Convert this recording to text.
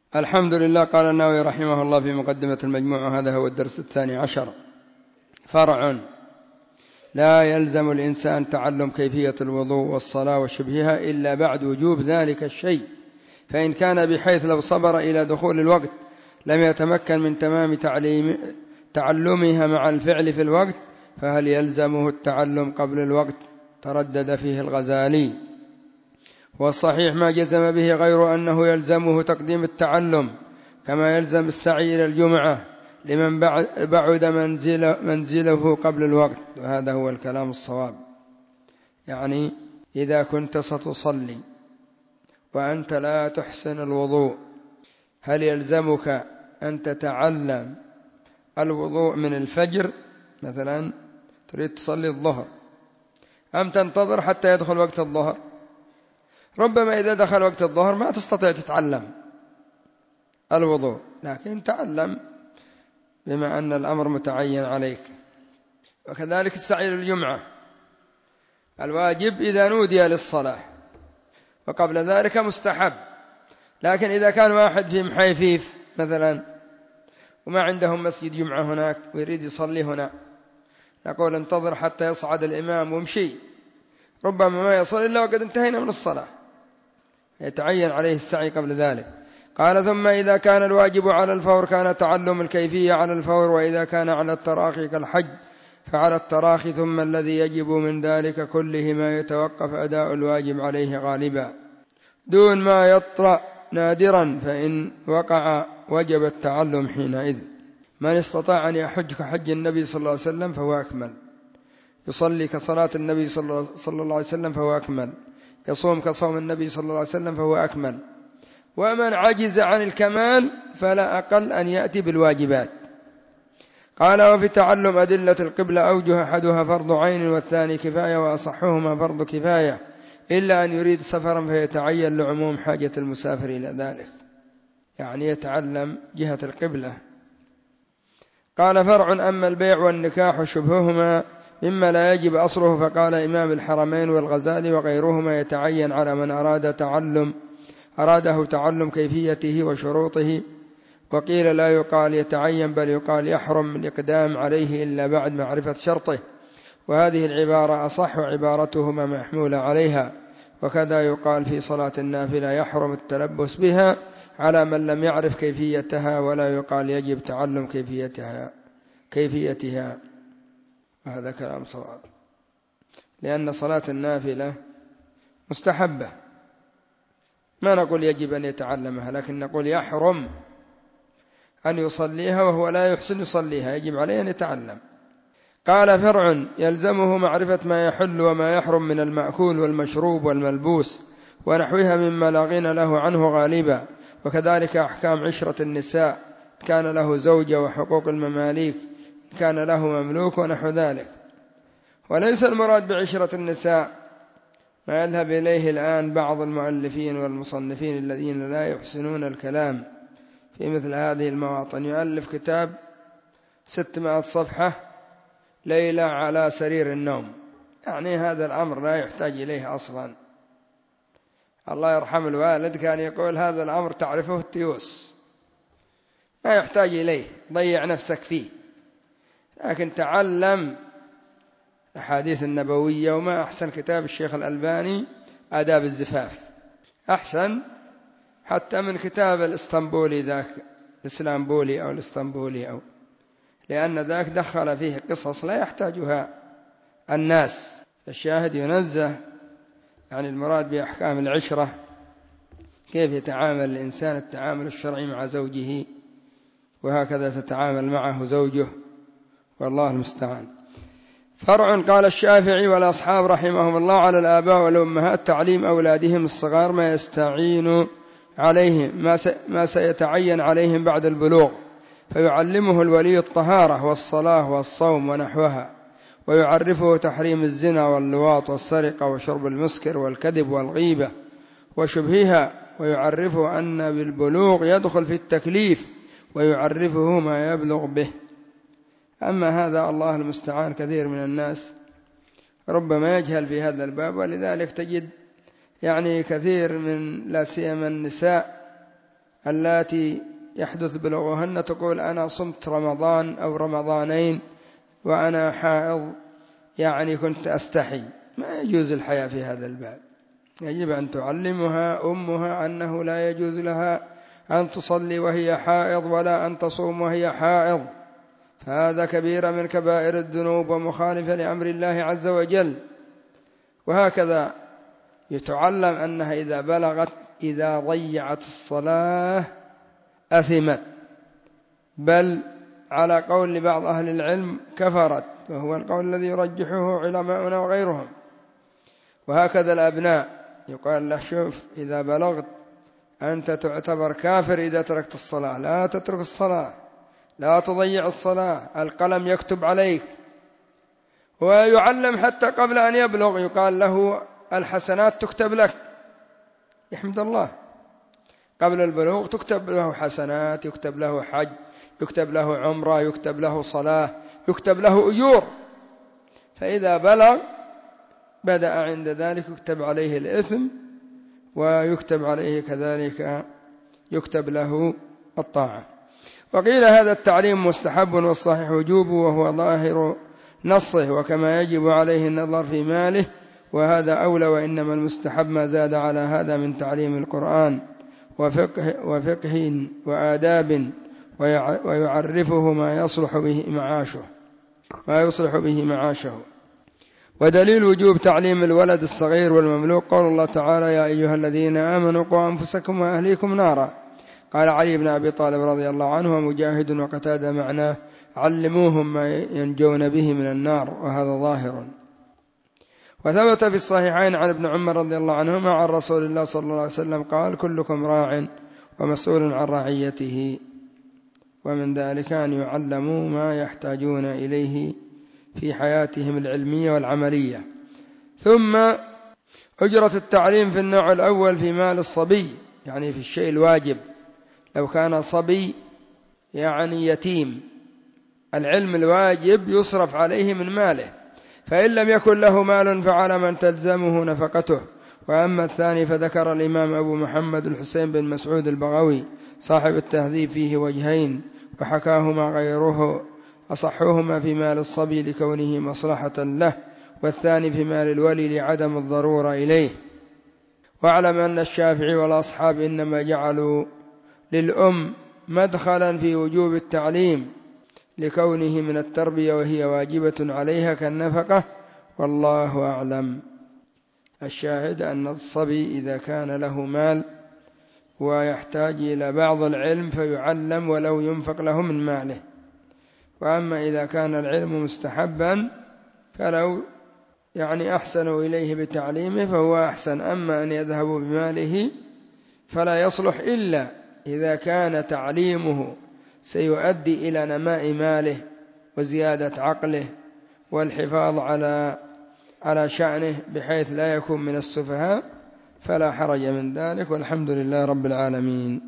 الحمد لله. قال النووي رحمه الله في مقدمة المجموع، هذا هو الدرس 12. فرع: لا يلزم الإنسان تعلم كيفية الوضوء والصلاة وشبهها إلا بعد وجوب ذلك الشيء، فإن كان بحيث لو صبر إلى دخول الوقت لم يتمكن من تمام تعلمها مع الفعل في الوقت، فهل يلزمه التعلم قبل الوقت؟ تردد فيه الغزالي. والصحيح ما جزم به غير أنه يلزمه تقديم التعلم، كما يلزم السعي إلى الجمعة لمن بعد منزله قبل الوقت، وهذا هو الكلام الصواب. يعني إذا كنت ستصلي وأنت لا تحسن الوضوء، هل يلزمك أن تتعلم الوضوء من الفجر مثلا، تريد تصلي الظهر، أم تنتظر حتى يدخل وقت الظهر؟ ربما إذا دخل وقت الظهر ما تستطيع تتعلم الوضوء، لكن تعلم بما أن الأمر متعين عليك. وكذلك السعي للجمعة، الواجب إذا نودي للصلاة، وقبل ذلك مستحب. لكن إذا كان واحد في محيفيف مثلا وما عندهم مسجد جمعة هناك ويريد يصلي هنا، نقول انتظر حتى يصعد الإمام وامشي، ربما ما يصل إلا وقد انتهينا من الصلاة، يتعين عليه السعي قبل ذلك. قال: ثم إذا كان الواجب على الفور كان تعلم الكيفية على الفور، وإذا كان على التراخي كالحج فعلى التراخي، ثم الذي يجب من ذلك كله ما يتوقف أداء الواجب عليه غالبا دون ما يطرأ نادرا، فإن وقع وجب التعلم حينئذ. من استطاع أن يحج كحج النبي صلى الله عليه وسلم فهو أكمل، يصلي كصلاة النبي صلى الله عليه وسلم فهو أكمل، يصوم كصوم النبي صلى الله عليه وسلم فهو أكمل. ومن عجز عن الكمال فلا أقل أن يأتي بالواجبات. قال: وفي تعلم أدلة القبلة أوجه، أحدها فرض عين والثاني كفاية، وأصحهما فرض كفاية، إلا أن يريد سفرا فيتعين لعموم حاجة المسافر إلى ذلك، يعني يتعلم جهة القبلة. قال: فرع: أما البيع والنكاح وشبههما مما لا يجب أصله، فقال إمام الحرمين والغزالي وغيرهما يتعين على من أراده تعلم كيفيته وشروطه. وقيل لا يقال يتعين بل يقال يحرم الإقدام عليه إلا بعد معرفة شرطه، وهذه العبارة أصح عبارتهما محمولة عليها. وكذا يقال في صلاة النافلة يحرم التلبس بها على من لم يعرف كيفيتها، ولا يقال يجب تعلم كيفيتها. وهذا كلام صواب، لأن صلاة النافلة مستحبة، ما نقول يجب أن يتعلمها، لكن نقول يحرم أن يصليها وهو لا يحسن يصليها، يجب عليه أن يتعلم. قال: فرع: يلزمه معرفة ما يحل وما يحرم من المأكول والمشروب والملبوس ونحوها مما لا غنى له عنه غالبا، وكذلك أحكام عشرة النساء كان له زوجة، وحقوق المماليك كان له مملوك، ونحو ذلك. وليس المراد بعشرة النساء ما يذهب إليه الآن بعض المؤلفين والمصنفين الذين لا يحسنون الكلام في مثل هذه المواطن، يؤلف كتاب 600 صفحة ليلة على سرير النوم، يعني هذا الأمر لا يحتاج إليه أصلا. الله يرحم الوالد كان يقول هذا الأمر تعرفه التيوس، ما يحتاج إليه، ضيع نفسك فيه. لكن تعلم أحاديث النبوية، وما أحسن كتاب الشيخ الألباني آداب الزفاف، أحسن حتى من كتاب الإسطنبولي ذاك، الإسلامبولي أو الإسطنبولي، لأن ذاك دخل فيه قصص لا يحتاجها الناس. الشاهد ينزه عن المراد بأحكام العشرة، كيف يتعامل الإنسان التعامل الشرعي مع زوجه، وهكذا تتعامل معه زوجه، والله المستعان. فرع: قال الشافعي والأصحاب رحمهم الله على الآباء والأمهات تعليم أولادهم الصغار ما يستعين عليهم ما سيتعين عليهم بعد البلوغ، فيعلمه الولي الطهارة والصلاة والصوم ونحوها، ويعرفه تحريم الزنا واللواط والسرقة وشرب المسكر والكذب والغيبة وشبهها، ويعرفه أن بالبلوغ يدخل في التكليف، ويعرفه ما يبلغ به. أما هذا الله المستعان كثير من الناس ربما يجهل في هذا الباب، ولذلك تجد يعني كثير من لا سيما النساء اللاتي يحدث بلوغهن تقول أنا صمت رمضان أو رمضانين وأنا حائض، يعني كنت أستحي. ما يجوز الحياء في هذا الباب. يجب أن تعلمها أمها أنه لا يجوز لها أن تصلي وهي حائض ولا أن تصوم وهي حائض، فهذا كبيرة من كبائر الذنوب ومخالفة لأمر الله عز وجل. وهكذا يتعلم أنها إذا بلغت إذا ضيعت الصلاة أثمت، بل على قول لبعض أهل العلم كفرت، وهو القول الذي يرجحه علماؤنا وغيرهم. وهكذا الأبناء يقال له شوف إذا بلغت أنت تعتبر كافر إذا تركت الصلاة، لا تترك الصلاة، لا تضيع الصلاة، القلم يكتب عليك. ويعلم حتى قبل أن يبلغ، يقال له الحسنات تكتب لك، يحمد الله قبل البلوغ تكتب له حسنات، يكتب له حج، يكتب له عمرة، يكتب له صلاة، يكتب له أجور. فإذا بلغ بدأ عند ذلك يكتب عليه الإثم، ويكتب عليه كذلك يكتب له الطاعة. وقيل هذا التعليم مستحب والصحيح وجوبه، وهو ظاهر نصه، وكما يجب عليه النظر في ماله، وهذا أولى. وإنما المستحب ما زاد على هذا من تعليم القرآن وفقه وآداب، ويعرفه ما يصلح به معاشه. ودليل وجوب تعليم الولد الصغير والمملوك قول الله تعالى يا أيها الذين آمنوا قوا أنفسكم وأهليكم نارا. قال علي بن أبي طالب رضي الله عنه ومجاهد وقتادة معناه علموهم ما ينجون به من النار، وهذا ظاهر. وثبت في الصحيحين عن ابن عمر رضي الله عنهما عن رسول الله صلى الله عليه وسلم قال كلكم راع ومسؤول عن رعيته، ومن ذلك أن يعلموا ما يحتاجون إليه في حياتهم العلمية والعملية. ثم أجرة التعليم في النوع الأول في مال الصبي، يعني في الشيء الواجب. لو كان صبي يعني يتيم، العلم الواجب يصرف عليه من ماله، فإن لم يكن له مال فعلى من تلزمه نفقته. وأما الثاني فذكر الإمام أبو محمد الحسين بن مسعود البغوي صاحب التهذيب فيه وجهين، وحكاهما غيره، أصحهما في مال الصبي لكونه مصلحة له، والثاني في مال الولي لعدم الضرورة إليه. واعلم أن الشافعي والأصحاب إنما جعلوا للأم مدخلا في وجوب التعليم لكونه من التربية وهي واجبة عليها كالنفقة، والله أعلم. الشاهد أن الصبي إذا كان له مال ويحتاج إلى بعض العلم فيعلم ولو ينفق له من ماله. وأما إذا كان العلم مستحبا فلو أحسنوا إليه بتعليمه فهو أحسن. أما أن يذهبوا بماله فلا يصلح إلا إذا كان تعليمه سيؤدي إلى نماء ماله وزيادة عقله والحفاظ على شأنه بحيث لا يكون من السفهاء، فلا حرج من ذلك، والحمد لله رب العالمين.